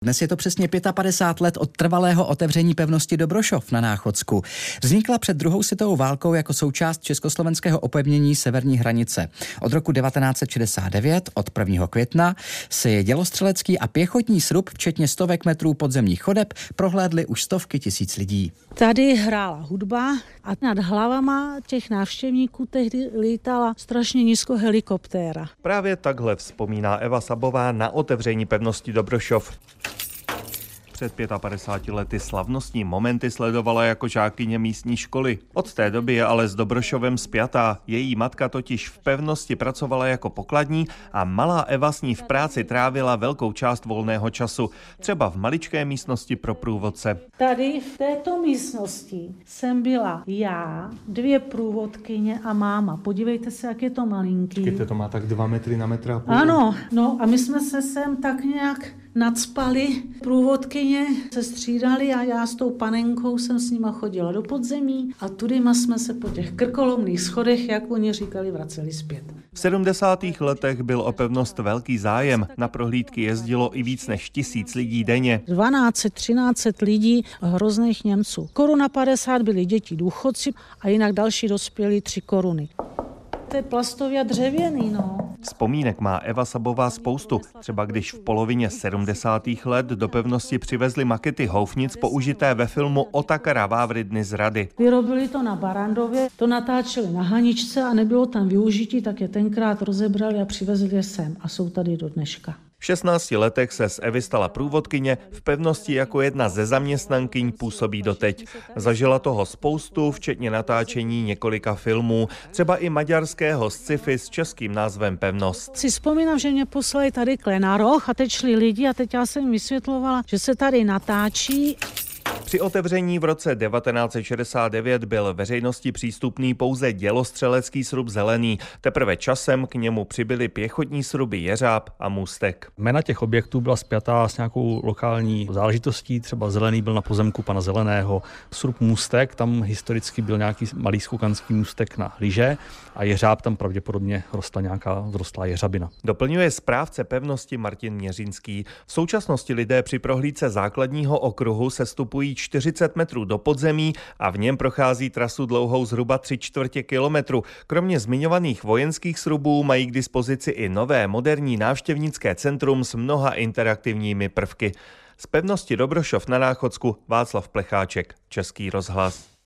Dnes je to přesně 55 let od trvalého otevření pevnosti Dobrošov na Náchodsku. Vznikla před druhou světovou válkou jako součást československého opevnění severní hranice. Od roku 1969, od 1. května, si dělostřelecký a pěchotní srub, včetně stovek metrů podzemních chodeb, prohlédly už stovky tisíc lidí. Tady hrála hudba a nad hlavama těch návštěvníků tehdy lítala strašně nízko helikoptéra. Právě takhle vzpomíná Eva Sabová na otevření pevnosti Dobrošov. Před 55 lety slavnostní momenty sledovala jako žákyně místní školy. Od té doby je ale s Dobrošovem spjatá. Její matka totiž v pevnosti pracovala jako pokladní a malá Eva s ní v práci trávila velkou část volného času. Třeba v maličké místnosti pro průvodce. Tady v této místnosti jsem byla já, 2 průvodkyně a máma. Podívejte se, jak je to malinký. Počkejte, to má tak 2 metry na metr a půl. Ano, no a my jsme se sem tak nějak nacpali, průvodkyně se střídali a já s tou panenkou jsem s nima chodila do podzemí a tudyma jsme se po těch krkolomných schodech, jak oni říkali, vraceli zpět. V 70. letech byl o pevnost velký zájem. Na prohlídky jezdilo i víc než 1000 lidí denně. 1200-1300 lidí hrozných Němců. 1,50 Kč byli děti důchodci a jinak další dospělí 3 koruny. To je plastový a dřevěný, no. Vzpomínek má Eva Sabová spoustu. Třeba když v polovině 70. let do pevnosti přivezli makety houfnic použité ve filmu Otakara Vávry z Rady. Vyrobili to na Barandově, to natáčeli na Haničce a nebylo tam využití, tak je tenkrát rozebrali a přivezli je sem a jsou tady do dneška. V 16 letech se z Evy stala průvodkyně, v pevnosti jako jedna ze zaměstnankyň působí doteď. Zažila toho spoustu, včetně natáčení několika filmů, třeba i maďarského sci-fi s českým názvem Pevnost. Si vzpomínám, že mě poslali tady na roh a teď šli lidi a teď já jsem jim vysvětlovala, že se tady natáčí. Při otevření v roce 1969 byl veřejnosti přístupný pouze dělostřelecký srub Zelený. Teprve časem k němu přibyly pěchotní sruby Jeřáb a Můstek. Jména těch objektů byla spjatá s nějakou lokální záležitostí, třeba Zelený byl na pozemku pana Zeleného. Srub Můstek, tam historicky byl nějaký malý skokanský můstek na lyže a Jeřáb tam pravděpodobně rostla nějaká vzrostlá jeřabina. Doplňuje správce pevnosti Martin Měřinský. V současnosti lidé při prohlídce základního okruhu sestupují 40 metrů do podzemí a v něm prochází trasu dlouhou zhruba 3/4 kilometru. Kromě zmiňovaných vojenských srubů mají k dispozici i nové moderní návštěvnické centrum s mnoha interaktivními prvky. Z pevnosti Dobrošov na Náchodsku Václav Plecháček, Český rozhlas.